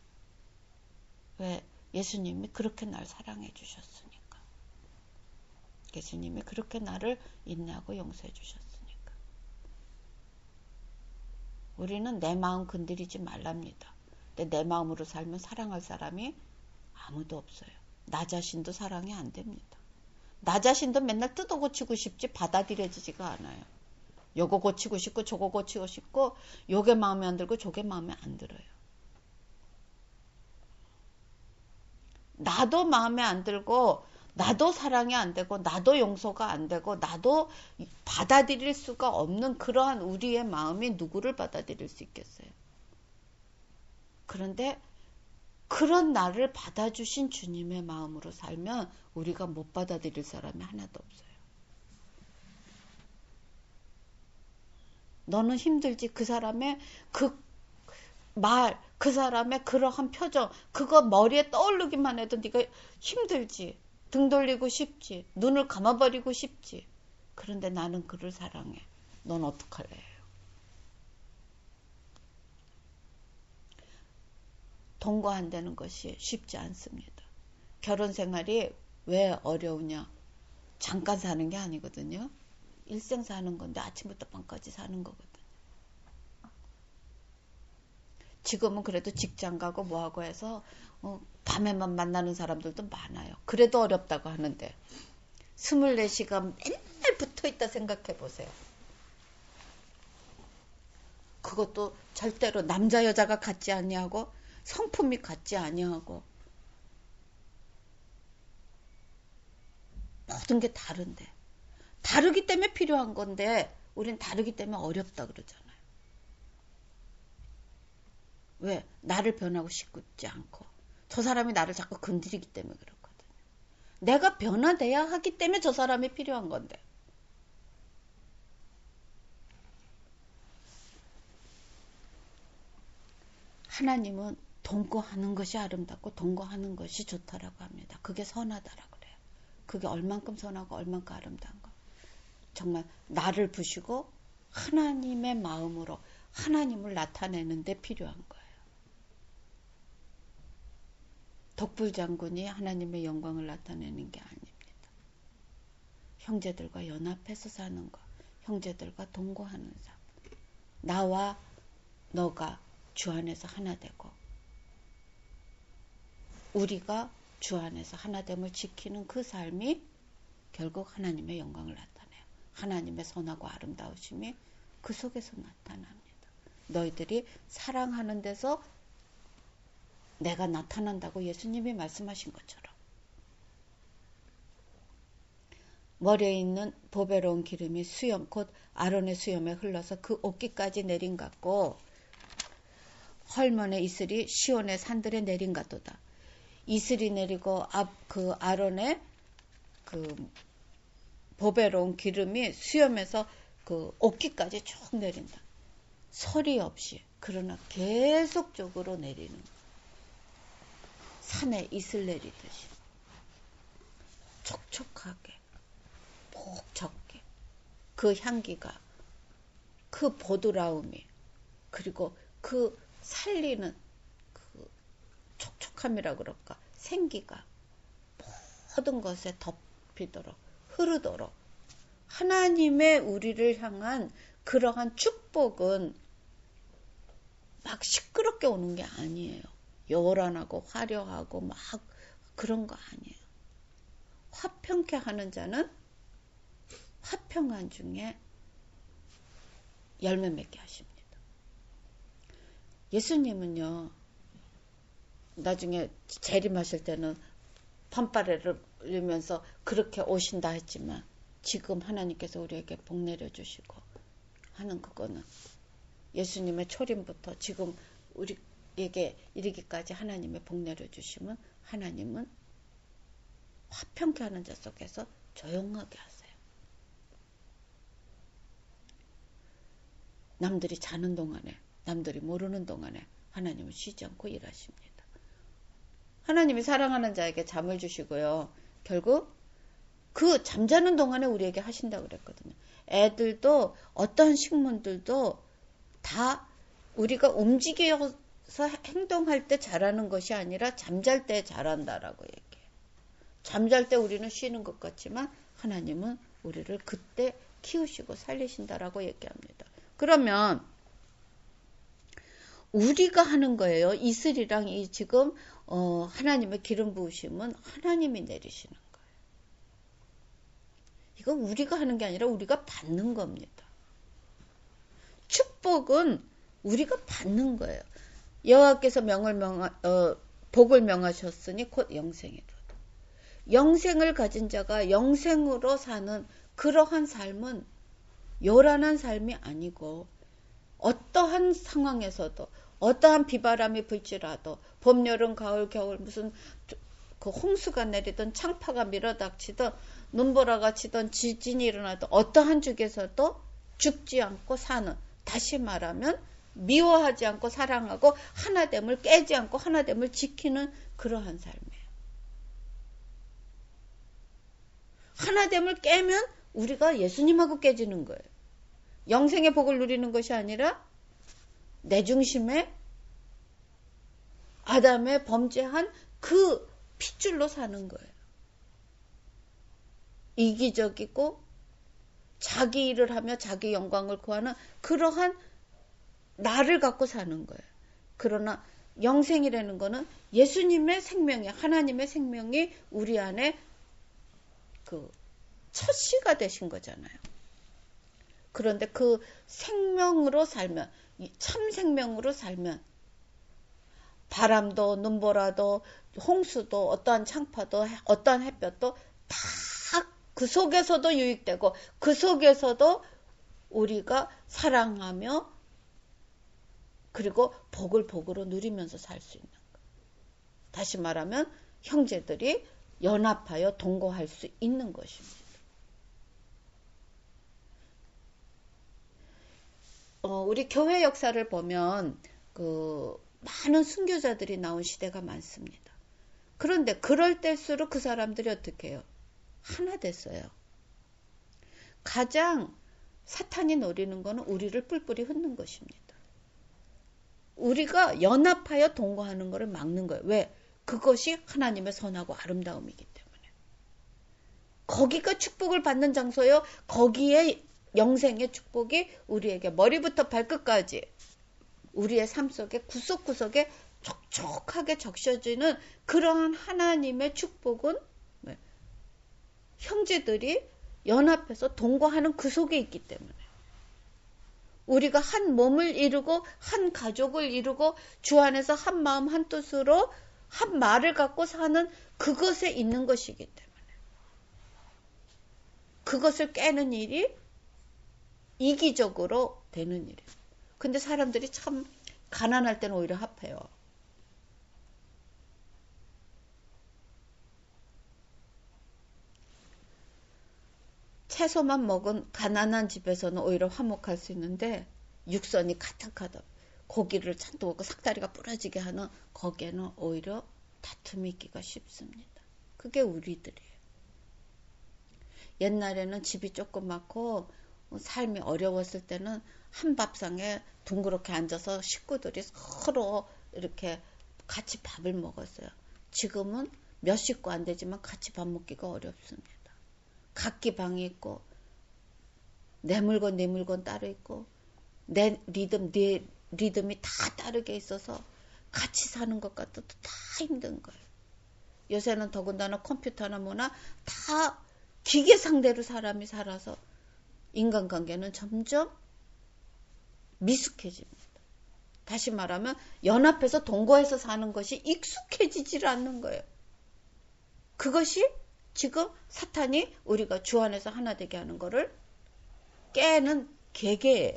왜? 예수님이 그렇게 날 사랑해 주셨으니까. 예수님이 그렇게 나를 인내하고 용서해 주셨으니까. 우리는 내 마음 건드리지 말랍니다. 근데 내 마음으로 살면 사랑할 사람이 아무도 없어요. 나 자신도 사랑이 안 됩니다. 나 자신도 맨날 뜯어 고치고 싶지 받아들여지지가 않아요. 요거 고치고 싶고 저거 고치고 싶고 요게 마음에 안 들고 저게 마음에 안 들어요. 나도 마음에 안 들고 나도 사랑이 안 되고 나도 용서가 안 되고 나도 받아들일 수가 없는 그러한 우리의 마음이 누구를 받아들일 수 있겠어요? 그런데 그런 나를 받아주신 주님의 마음으로 살면 우리가 못 받아들일 사람이 하나도 없어요. 너는 힘들지. 그 사람의 그 말, 그 사람의 그러한 표정, 그거 머리에 떠오르기만 해도 네가 힘들지. 등 돌리고 싶지. 눈을 감아버리고 싶지. 그런데 나는 그를 사랑해. 넌 어떡할래? 동거한다는 것이 쉽지 않습니다. 결혼 생활이 왜 어려우냐? 잠깐 사는 게 아니거든요. 일생 사는 건데 아침부터 밤까지 사는 거거든요. 지금은 그래도 직장 가고 뭐하고 해서 밤에만 만나는 사람들도 많아요. 그래도 어렵다고 하는데 24시간 맨날 붙어있다 생각해 보세요. 그것도 절대로 남자 여자가 같지 아니하고 성품이 같지 아니하고 모든 게 다른데 다르기 때문에 필요한 건데 우린 다르기 때문에 어렵다 그러잖아요. 왜? 나를 변하고 싶지 않고 저 사람이 나를 자꾸 건드리기 때문에 그렇거든요. 내가 변화돼야 하기 때문에 저 사람이 필요한 건데 하나님은 동거하는 것이 아름답고 동거하는 것이 좋다라고 합니다. 그게 선하다라고 그래요. 그게 얼만큼 선하고 얼만큼 아름다운 거. 정말 나를 부시고 하나님의 마음으로 하나님을 나타내는 데 필요한 거예요. 독불장군이 하나님의 영광을 나타내는 게 아닙니다. 형제들과 연합해서 사는 것, 형제들과 동거하는 삶. 나와 너가 주 안에서 하나 되고 우리가 주 안에서 하나됨을 지키는 그 삶이 결국 하나님의 영광을 나타내요. 하나님의 선하고 아름다우심이 그 속에서 나타납니다. 너희들이 사랑하는 데서 내가 나타난다고 예수님이 말씀하신 것처럼 머리에 있는 보배로운 기름이 수염 곧 아론의 수염에 흘러서 그 옷깃까지 내린 같고 헐몬의 이슬이 시온의 산들에 내린 같도다. 이슬이 내리고 그 아론의 그 보배로운 기름이 수염에서 그 옷깃까지 쭉 내린다. 서리 없이 그러나 계속적으로 내리는 산에 이슬 내리듯이 촉촉하게 목적게 그 향기가 그 보드라움이 그리고 그 살리는 그 촉촉함이라 그럴까 생기가 모든 것에 덮이도록 흐르도록 하나님의 우리를 향한 그러한 축복은 막 시끄럽게 오는 게 아니에요. 요란하고 화려하고 막 그런 거 아니에요. 화평케 하는 자는 화평한 중에 열매 맺게 하십니다. 예수님은요. 나중에 재림하실 때는 판바레를 울리면서 그렇게 오신다 했지만 지금 하나님께서 우리에게 복 내려주시고 하는 그거는 예수님의 초림부터 지금 우리에게 이르기까지 하나님의 복 내려주심은 하나님은 화평케 하는 자 속에서 조용하게 하세요. 남들이 자는 동안에 남들이 모르는 동안에 하나님은 쉬지 않고 일하십니다. 하나님이 사랑하는 자에게 잠을 주시고요. 결국 그 잠자는 동안에 우리에게 하신다고 그랬거든요. 애들도 어떠한 식물들도 다 우리가 움직여서 행동할 때 자라는 것이 아니라 잠잘 때 자란다라고 얘기해요. 잠잘 때 우리는 쉬는 것 같지만 하나님은 우리를 그때 키우시고 살리신다라고 얘기합니다. 그러면 우리가 하는 거예요. 이슬이랑 이 지금 하나님의 기름 부으심은 하나님이 내리시는 거예요. 이건 우리가 하는 게 아니라 우리가 받는 겁니다. 축복은 우리가 받는 거예요. 여호와께서 복을 명하셨으니 곧 영생이로다. 영생을 가진 자가 영생으로 사는 그러한 삶은 요란한 삶이 아니고 어떠한 상황에서도 어떠한 비바람이 불지라도 봄, 여름, 가을, 겨울 무슨 그 홍수가 내리든 창파가 밀어닥치든 눈보라가 치든 지진이 일어나도 어떠한 죽에서도 죽지 않고 사는, 다시 말하면 미워하지 않고 사랑하고 하나됨을 깨지 않고 하나됨을 지키는 그러한 삶이에요. 하나됨을 깨면 우리가 예수님하고 깨지는 거예요. 영생의 복을 누리는 것이 아니라 내 중심에 아담의 범죄한 그 핏줄로 사는 거예요. 이기적이고 자기 일을 하며 자기 영광을 구하는 그러한 나를 갖고 사는 거예요. 그러나 영생이라는 거는 예수님의 생명이, 하나님의 생명이 우리 안에 그 첫 씨가 되신 거잖아요. 그런데 그 생명으로 살면, 참 생명으로 살면 바람도 눈보라도 홍수도 어떠한 창파도 어떠한 햇볕도 다 그 속에서도 유익되고 그 속에서도 우리가 사랑하며 그리고 복을 복으로 누리면서 살 수 있는 거예요. 다시 말하면 형제들이 연합하여 동거할 수 있는 것입니다. 우리 교회 역사를 보면 그 많은 순교자들이 나온 시대가 많습니다. 그런데 그럴 때일수록 그 사람들이 어떻게 해요? 하나 됐어요. 가장 사탄이 노리는 것은 우리를 뿔뿔이 흩는 것입니다. 우리가 연합하여 동거하는 것을 막는 거예요. 왜? 그것이 하나님의 선하고 아름다움이기 때문에. 거기가 축복을 받는 장소요. 거기에 영생의 축복이 우리에게 머리부터 발끝까지 우리의 삶 속에 구석구석에 촉촉하게 적셔지는 그러한 하나님의 축복은 형제들이 연합해서 동거하는 그 속에 있기 때문에 우리가 한 몸을 이루고 한 가족을 이루고 주 안에서 한 마음 한 뜻으로 한 말을 갖고 사는 그것에 있는 것이기 때문에 그것을 깨는 일이 이기적으로 되는 일이에요. 근데 사람들이 참 가난할 때는 오히려 합해요. 채소만 먹은 가난한 집에서는 오히려 화목할 수 있는데 육선이 가득하다. 고기를 잔뜩 먹고 삭다리가 부러지게 하는 거기에는 오히려 다툼이 있기가 쉽습니다. 그게 우리들이에요. 옛날에는 집이 조그맣고 삶이 어려웠을 때는 한 밥상에 둥그렇게 앉아서 식구들이 서로 이렇게 같이 밥을 먹었어요. 지금은 몇 식구 안 되지만 같이 밥 먹기가 어렵습니다. 각기 방이 있고 내 물건 네 물건 따로 있고 내 리듬 네 리듬이 다 다르게 있어서 같이 사는 것 같아도 다 힘든 거예요. 요새는 더군다나 컴퓨터나 뭐나 다 기계 상대로 사람이 살아서 인간관계는 점점 미숙해집니다. 다시 말하면 연합해서 동거해서 사는 것이 익숙해지질 않는 거예요. 그것이 지금 사탄이 우리가 주 안에서 하나 되게 하는 거를 깨는 계계예요.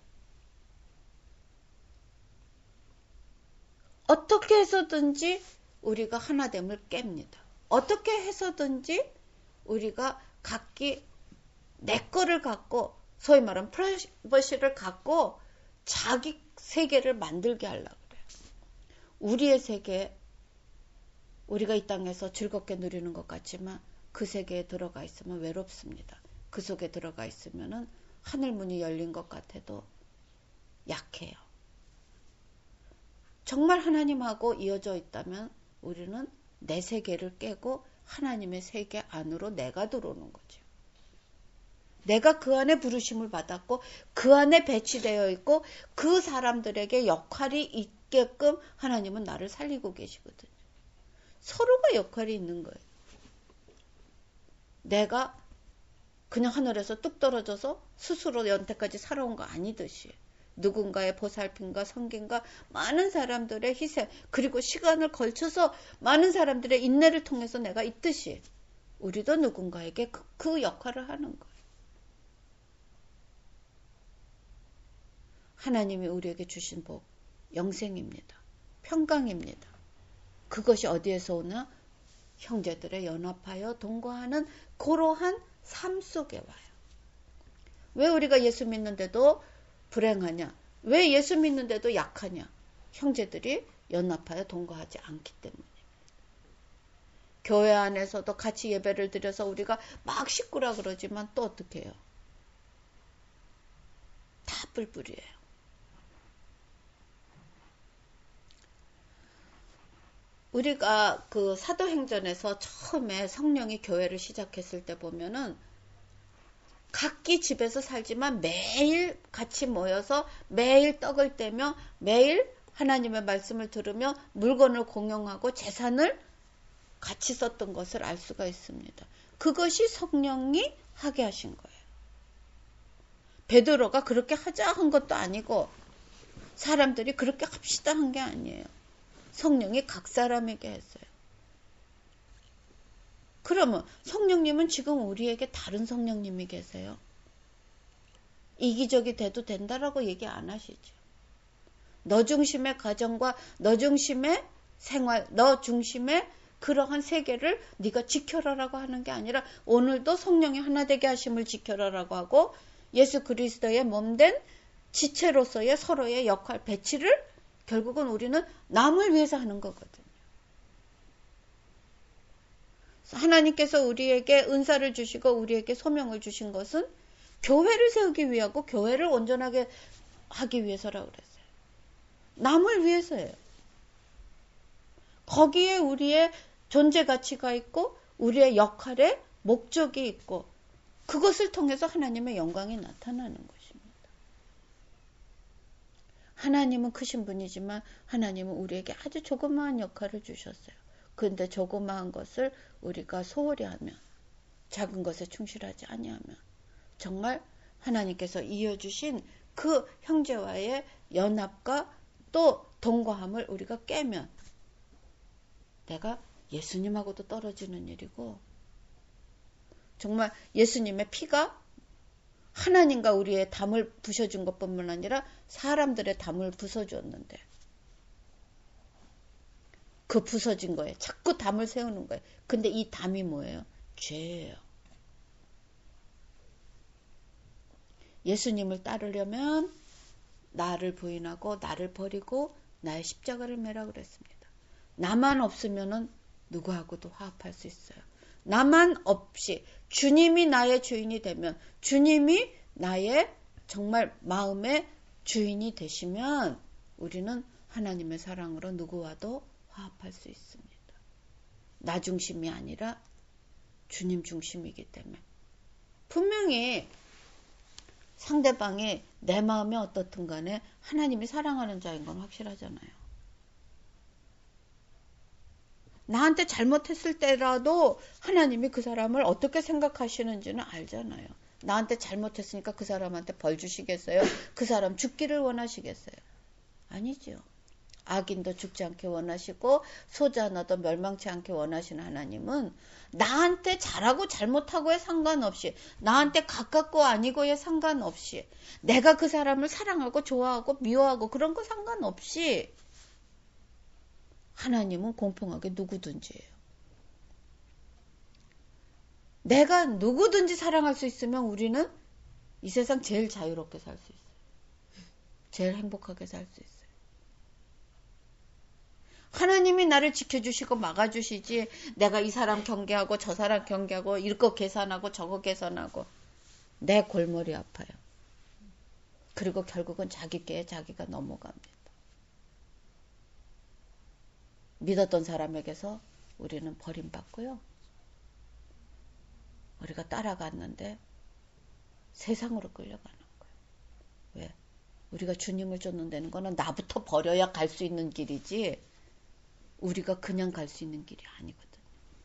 어떻게 해서든지 우리가 하나됨을 깹니다. 어떻게 해서든지 우리가 각기 내 거를 갖고 소위 말하는 프라이버시를 갖고 자기 세계를 만들게 하려고 그래요. 우리의 세계 우리가 이 땅에서 즐겁게 누리는 것 같지만 그 세계에 들어가 있으면 외롭습니다. 그 속에 들어가 있으면 하늘 문이 열린 것 같아도 약해요. 정말 하나님하고 이어져 있다면 우리는 내 세계를 깨고 하나님의 세계 안으로 내가 들어오는 거죠. 내가 그 안에 부르심을 받았고 그 안에 배치되어 있고 그 사람들에게 역할이 있게끔 하나님은 나를 살리고 계시거든요. 서로가 역할이 있는 거예요. 내가 그냥 하늘에서 뚝 떨어져서 스스로 연태까지 살아온 거 아니듯이 누군가의 보살핌과 섬김과 많은 사람들의 희생 그리고 시간을 걸쳐서 많은 사람들의 인내를 통해서 내가 있듯이 우리도 누군가에게 그 역할을 하는 거예요. 하나님이 우리에게 주신 복, 영생입니다. 평강입니다. 그것이 어디에서 오나? 형제들의 연합하여 동거하는 그러한 삶 속에 와요. 왜 우리가 예수 믿는데도 불행하냐? 왜 예수 믿는데도 약하냐? 형제들이 연합하여 동거하지 않기 때문입니다. 교회 안에서도 같이 예배를 드려서 우리가 막 식구라 그러지만 또 어떻게 해요? 다 뿔뿔이에요. 우리가 그 사도행전에서 처음에 성령이 교회를 시작했을 때 보면은 각기 집에서 살지만 매일 같이 모여서 매일 떡을 떼며 매일 하나님의 말씀을 들으며 물건을 공용하고 재산을 같이 썼던 것을 알 수가 있습니다. 그것이 성령이 하게 하신 거예요. 베드로가 그렇게 하자 한 것도 아니고 사람들이 그렇게 합시다 한 게 아니에요. 성령이 각 사람에게 했어요. 그러면 성령님은 지금 우리에게 다른 성령님이 계세요. 이기적이 돼도 된다라고 얘기 안 하시죠. 너 중심의 가정과 너 중심의 생활, 너 중심의 그러한 세계를 네가 지켜라라고 하는 게 아니라 오늘도 성령이 하나 되게 하심을 지켜라라고 하고 예수 그리스도의 몸된 지체로서의 서로의 역할 배치를 결국은 우리는 남을 위해서 하는 거거든요. 하나님께서 우리에게 은사를 주시고 우리에게 소명을 주신 것은 교회를 세우기 위하고 교회를 온전하게 하기 위해서라고 그랬어요. 남을 위해서예요. 거기에 우리의 존재 가치가 있고 우리의 역할에 목적이 있고 그것을 통해서 하나님의 영광이 나타나는 것입니다. 하나님은 크신 분이지만 하나님은 우리에게 아주 조그마한 역할을 주셨어요. 그런데 조그마한 것을 우리가 소홀히 하면 작은 것에 충실하지 아니하면 정말 하나님께서 이어주신 그 형제와의 연합과 또 동거함을 우리가 깨면 내가 예수님하고도 떨어지는 일이고 정말 예수님의 피가 하나님과 우리의 담을 부셔준 것뿐만 아니라 사람들의 담을 부숴주었는데 그 부서진 거예요. 자꾸 담을 세우는 거예요. 근데 이 담이 뭐예요? 죄예요. 예수님을 따르려면 나를 부인하고 나를 버리고 나의 십자가를 매라 그랬습니다. 나만 없으면은 누구하고도 화합할 수 있어요. 나만 없이 주님이 나의 주인이 되면 주님이 나의 정말 마음의 주인이 되시면 우리는 하나님의 사랑으로 누구와도 화합할 수 있습니다. 나 중심이 아니라 주님 중심이기 때문에 분명히 상대방이 내 마음에 어떻든 간에 하나님이 사랑하는 자인 건 확실하잖아요. 나한테 잘못했을 때라도 하나님이 그 사람을 어떻게 생각하시는지는 알잖아요. 나한테 잘못했으니까 그 사람한테 벌 주시겠어요? 그 사람 죽기를 원하시겠어요? 아니죠. 악인도 죽지 않게 원하시고 소자 하나도 멸망치 않게 원하시는 하나님은 나한테 잘하고 잘못하고에 상관없이 나한테 가깝고 아니고에 상관없이 내가 그 사람을 사랑하고 좋아하고 미워하고 그런 거 상관없이 하나님은 공평하게 누구든지예요. 내가 누구든지 사랑할 수 있으면 우리는 이 세상 제일 자유롭게 살 수 있어요. 제일 행복하게 살 수 있어요. 하나님이 나를 지켜주시고 막아주시지 내가 이 사람 경계하고 저 사람 경계하고 이거 계산하고 저거 계산하고 내 골머리 아파요. 그리고 결국은 자기 깨에 자기가 넘어갑니다. 믿었던 사람에게서 우리는 버림받고요. 우리가 따라갔는데 세상으로 끌려가는 거예요. 왜? 우리가 주님을 쫓는다는 거는 나부터 버려야 갈 수 있는 길이지 우리가 그냥 갈 수 있는 길이 아니거든요.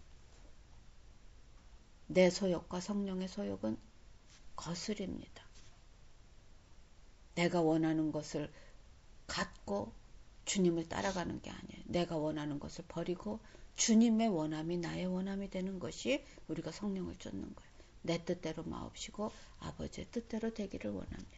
내 소욕과 성령의 소욕은 거스립니다. 내가 원하는 것을 갖고 주님을 따라가는 게 아니에요. 내가 원하는 것을 버리고 주님의 원함이 나의 원함이 되는 것이 우리가 성령을 쫓는 거예요. 내 뜻대로 마옵시고 아버지의 뜻대로 되기를 원합니다.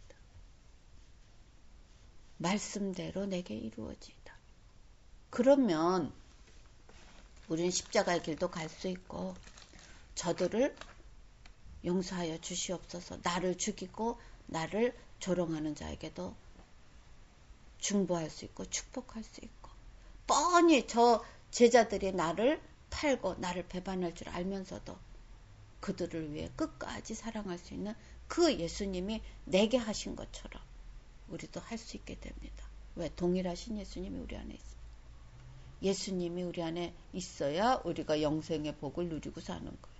말씀대로 내게 이루어지이다. 그러면 우리는 십자가의 길도 갈 수 있고 저들을 용서하여 주시옵소서. 나를 죽이고 나를 조롱하는 자에게도 중보할 수 있고 축복할 수 있고 뻔히 저 제자들이 나를 팔고 나를 배반할 줄 알면서도 그들을 위해 끝까지 사랑할 수 있는 그 예수님이 내게 하신 것처럼 우리도 할 수 있게 됩니다. 왜? 동일하신 예수님이 우리 안에 있습니다. 예수님이 우리 안에 있어야 우리가 영생의 복을 누리고 사는 거예요.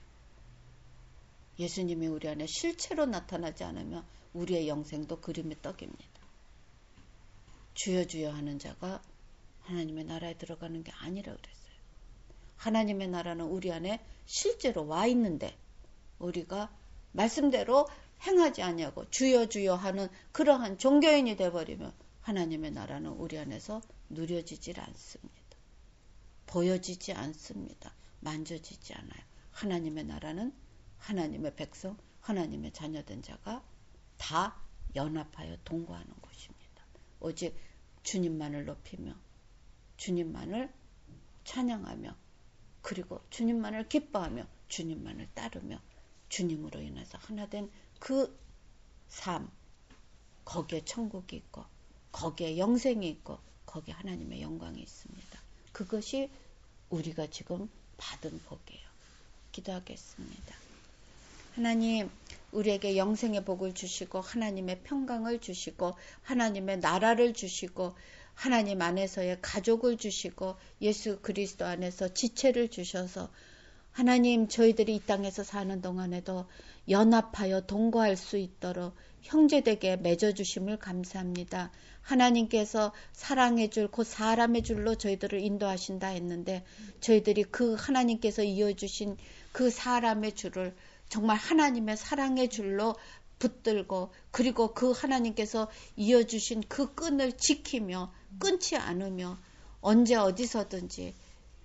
예수님이 우리 안에 실체로 나타나지 않으면 우리의 영생도 그림의 떡입니다. 주여 주여 하는 자가 하나님의 나라에 들어가는 게 아니라 그랬어요. 하나님의 나라는 우리 안에 실제로 와 있는데 우리가 말씀대로 행하지 아니하고 주여 주여 하는 그러한 종교인이 돼버리면 하나님의 나라는 우리 안에서 누려지질 않습니다. 보여지지 않습니다. 만져지지 않아요. 하나님의 나라는 하나님의 백성, 하나님의 자녀된 자가 다 연합하여 동거하는 것입니다. 오직 주님만을 높이며 주님만을 찬양하며 그리고 주님만을 기뻐하며 주님만을 따르며 주님으로 인해서 하나된 그 삶, 거기에 천국이 있고 거기에 영생이 있고 거기에 하나님의 영광이 있습니다. 그것이 우리가 지금 받은 복이에요. 기도하겠습니다. 하나님, 우리에게 영생의 복을 주시고 하나님의 평강을 주시고 하나님의 나라를 주시고 하나님 안에서의 가족을 주시고 예수 그리스도 안에서 지체를 주셔서 하나님 저희들이 이 땅에서 사는 동안에도 연합하여 동거할 수 있도록 형제되게 맺어주심을 감사합니다. 하나님께서 사랑의 줄, 곧 사람의 줄로 저희들을 인도하신다 했는데 저희들이 그 하나님께서 이어주신 그 사람의 줄을 정말 하나님의 사랑의 줄로 붙들고 그리고 그 하나님께서 이어주신 그 끈을 지키며 끊지 않으며 언제 어디서든지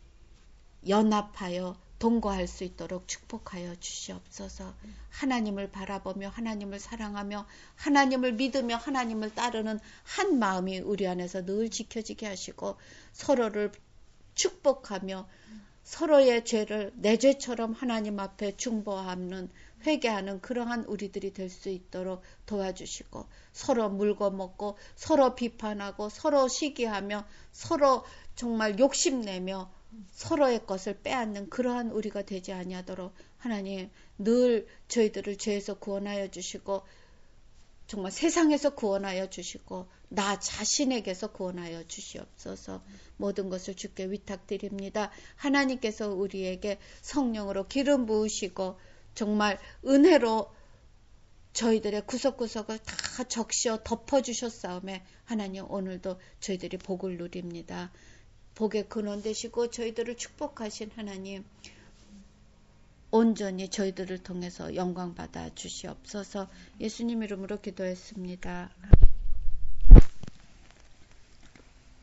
연합하여 동거할 수 있도록 축복하여 주시옵소서. 하나님을 바라보며 하나님을 사랑하며 하나님을 믿으며 하나님을 따르는 한 마음이 우리 안에서 늘 지켜지게 하시고 서로를 축복하며 서로의 죄를 내 죄처럼 하나님 앞에 중보하는 회개하는 그러한 우리들이 될 수 있도록 도와주시고 서로 물고 먹고 서로 비판하고 서로 시기하며 서로 정말 욕심내며 서로의 것을 빼앗는 그러한 우리가 되지 아니하도록 하나님 늘 저희들을 죄에서 구원하여 주시고 정말 세상에서 구원하여 주시고 나 자신에게서 구원하여 주시옵소서. 모든 것을 주께 위탁드립니다. 하나님께서 우리에게 성령으로 기름 부으시고 정말 은혜로 저희들의 구석구석을 다 적셔 덮어주셨사오매 하나님 오늘도 저희들이 복을 누립니다. 복의 근원 되시고 저희들을 축복하신 하나님 온전히 저희들을 통해서 영광 받아 주시옵소서. 예수님 이름으로 기도했습니다.